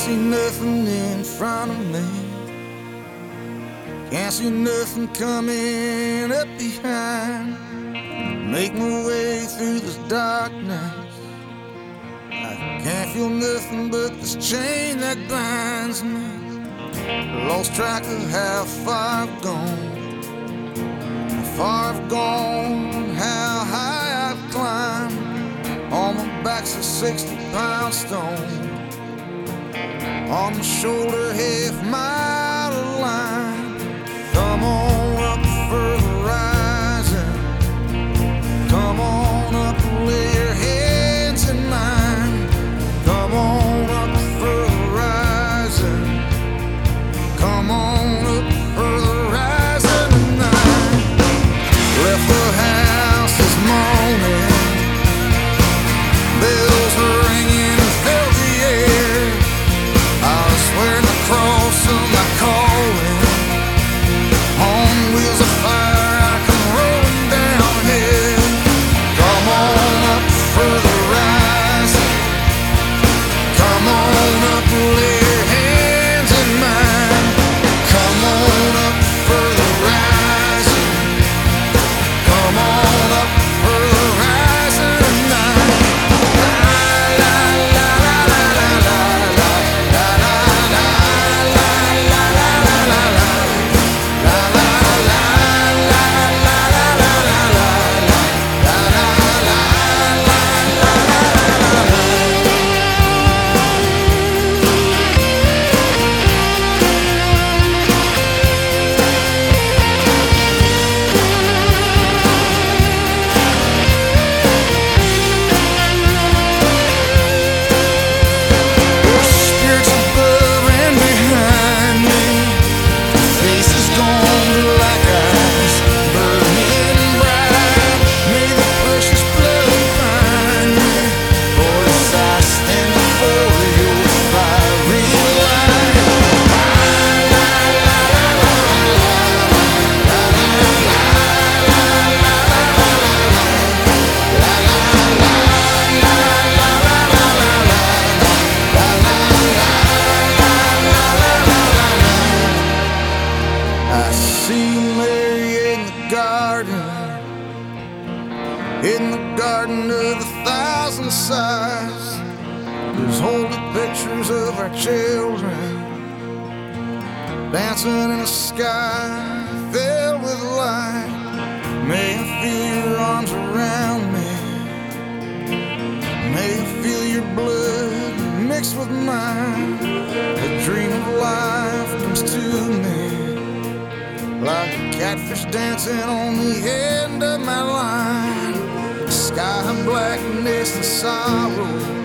see nothing in front of me. Can't see nothing coming up behind. Make my way through this darkness. I can't feel nothing but this chain that binds me. Lost track of how far I've gone. How far I've gone, how high I've climbed. On my back's a 60-pound stone. On my shoulder, half mile of line. Come on up for the horizon. Come on up, lay your hands in mine. Come on up for the horizon. Come on up for the horizon tonight. Left the house this morning. Bells were ringing and filled the air. I was wearing the cross of my calling. On wheels of fire, I come rolling downhill. Come on up for the horizon. Come on up, lay your hands in mine. Come on up for the horizon. Come on up for the horizon tonight. In the garden of 1,000 sighs, there's holy pictures of our children dancing in a sky filled with light. May I feel your arms around me. May I feel your blood mixed with mine. A dream of life comes to me like a catfish dancing on the end of my line. Sky blackness and sorrow